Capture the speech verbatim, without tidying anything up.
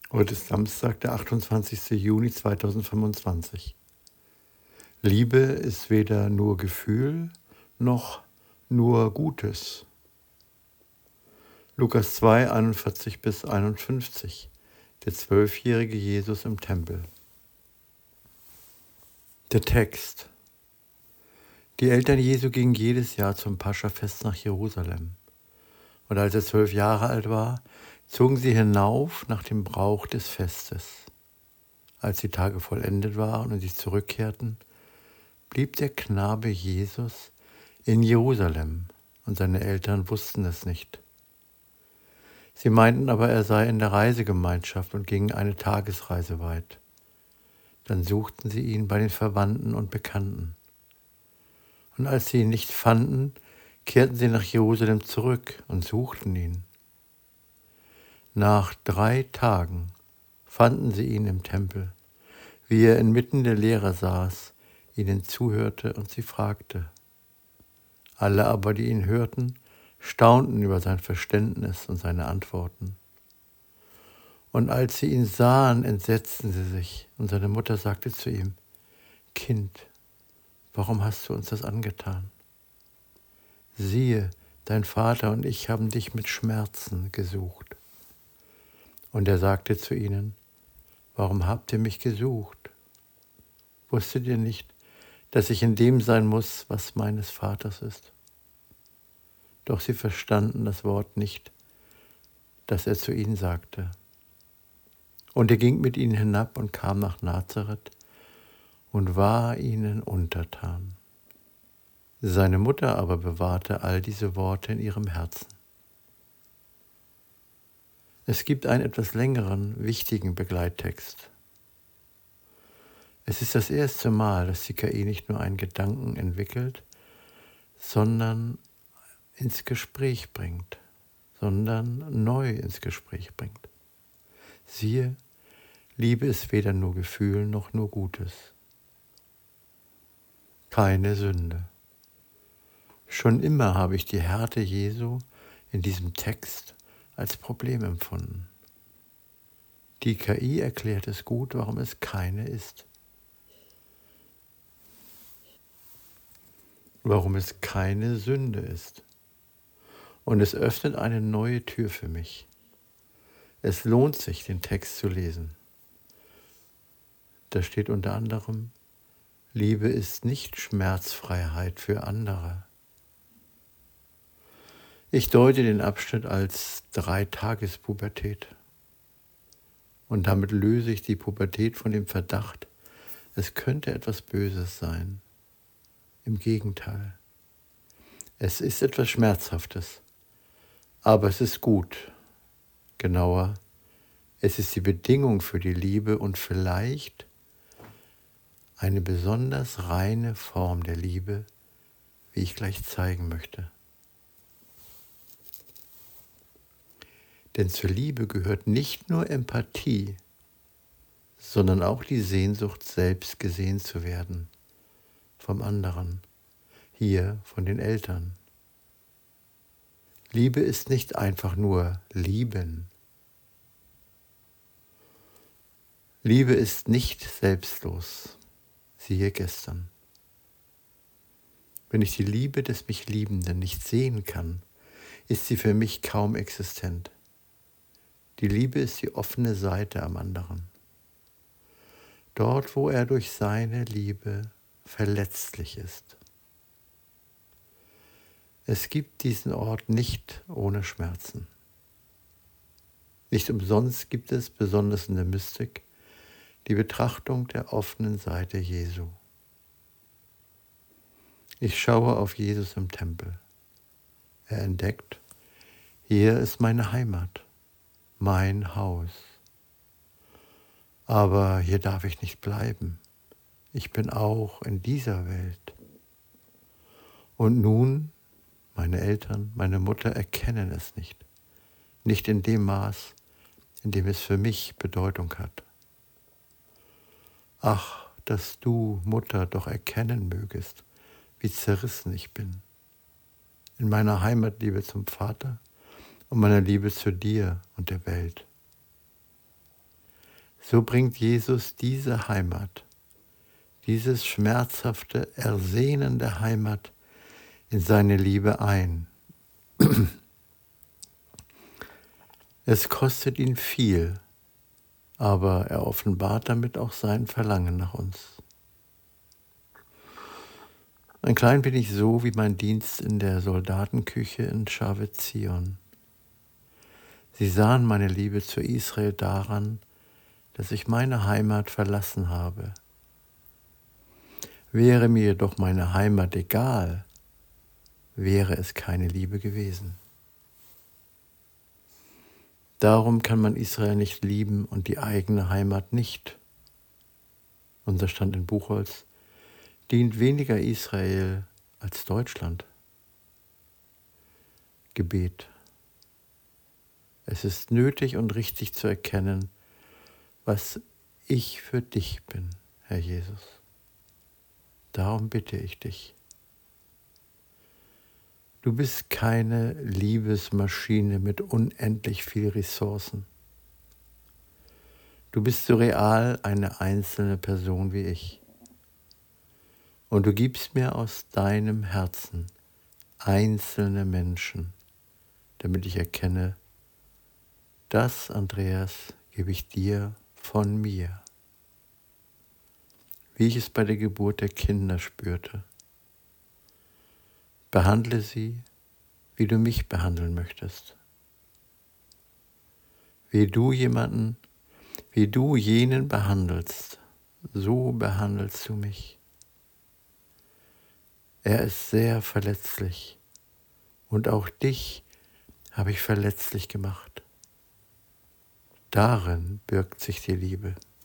Heute ist Samstag, der achtundzwanzigster Juni zweitausendfünfundzwanzig. Liebe ist weder nur Gefühl noch nur Gutes. Lukas zwei, einundvierzig bis einundfünfzig. Der zwölfjährige Jesus im Tempel. Der Text. Die Eltern Jesu gingen jedes Jahr zum Paschafest nach Jerusalem. Und als er zwölf Jahre alt war, zogen sie hinauf nach dem Brauch des Festes. Als die Tage vollendet waren und sie zurückkehrten, blieb der Knabe Jesus in Jerusalem, und seine Eltern wussten es nicht. Sie meinten aber, er sei in der Reisegemeinschaft und gingen eine Tagesreise weit. Dann suchten sie ihn bei den Verwandten und Bekannten. Und als sie ihn nicht fanden, kehrten sie nach Jerusalem zurück und suchten ihn. Nach drei Tagen fanden sie ihn im Tempel, wie er inmitten der Lehrer saß, ihnen zuhörte und sie fragte. Alle aber, die ihn hörten, staunten über sein Verständnis und seine Antworten. Und als sie ihn sahen, entsetzten sie sich, und seine Mutter sagte zu ihm, Kind, warum hast du uns das angetan? Siehe, dein Vater und ich haben dich mit Schmerzen gesucht. Und er sagte zu ihnen, warum habt ihr mich gesucht? Wusstet ihr nicht, dass ich in dem sein muss, was meines Vaters ist? Doch sie verstanden das Wort nicht, das er zu ihnen sagte. Und er ging mit ihnen hinab und kam nach Nazareth und war ihnen untertan. Seine Mutter aber bewahrte all diese Worte in ihrem Herzen. Es gibt einen etwas längeren, wichtigen Begleittext. Es ist das erste Mal, dass die K I nicht nur einen Gedanken entwickelt, sondern ins Gespräch bringt, sondern neu ins Gespräch bringt. Siehe, Liebe ist weder nur Gefühl noch nur Gutes. Keine Sünde. Schon immer habe ich die Härte Jesu in diesem Text als Problem empfunden. Die K I erklärt es gut, warum es keine ist. Warum es keine Sünde ist. Und es öffnet eine neue Tür für mich. Es lohnt sich, den Text zu lesen. Da steht unter anderem, Liebe ist nicht Schmerzfreiheit für andere. Ich deute den Abschnitt als Dreitagespubertät. Und damit löse ich die Pubertät von dem Verdacht, es könnte etwas Böses sein. Im Gegenteil. Es ist etwas Schmerzhaftes, aber es ist gut. Genauer, es ist die Bedingung für die Liebe und vielleicht eine besonders reine Form der Liebe, wie ich gleich zeigen möchte. Denn zur Liebe gehört nicht nur Empathie, sondern auch die Sehnsucht, selbst gesehen zu werden, vom anderen, hier von den Eltern. Liebe ist nicht einfach nur lieben. Liebe ist nicht selbstlos, siehe gestern. Wenn ich die Liebe des mich Liebenden nicht sehen kann, ist sie für mich kaum existent. Die Liebe ist die offene Seite am anderen. Dort, wo er durch seine Liebe verletzlich ist. Es gibt diesen Ort nicht ohne Schmerzen. Nicht umsonst gibt es, besonders in der Mystik, die Betrachtung der offenen Seite Jesu. Ich schaue auf Jesus im Tempel. Er entdeckt, hier ist meine Heimat. Mein Haus. Aber hier darf ich nicht bleiben. Ich bin auch in dieser Welt. Und nun, meine Eltern, meine Mutter erkennen es nicht. Nicht in dem Maß, in dem es für mich Bedeutung hat. Ach, dass du, Mutter, doch erkennen mögest, wie zerrissen ich bin. In meiner Heimatliebe zum Vater und meiner Liebe zu dir und der Welt. So bringt Jesus diese Heimat, dieses schmerzhafte Ersehnen der Heimat in seine Liebe ein. Es kostet ihn viel, aber er offenbart damit auch sein Verlangen nach uns. Ein klein wenig so wie mein Dienst in der Soldatenküche in Shaveh Zion. Sie sahen meine Liebe zu Israel daran, dass ich meine Heimat verlassen habe. Wäre mir jedoch meine Heimat egal, wäre es keine Liebe gewesen. Darum kann man Israel nicht lieben und die eigene Heimat nicht. Unser Stand in Buchholz dient weniger Israel als Deutschland. Gebet. Es ist nötig und richtig zu erkennen, was ich für dich bin, Herr Jesus. Darum bitte ich dich. Du bist keine Liebesmaschine mit unendlich viel Ressourcen. Du bist so real eine einzelne Person wie ich. Und du gibst mir aus deinem Herzen einzelne Menschen, damit ich erkenne, das, Andreas, gebe ich dir von mir, wie ich es bei der Geburt der Kinder spürte. Behandle sie, wie du mich behandeln möchtest. Wie du jemanden, wie du jenen behandelst, so behandelst du mich. Er ist sehr verletzlich und auch dich habe ich verletzlich gemacht. Darin birgt sich die Liebe.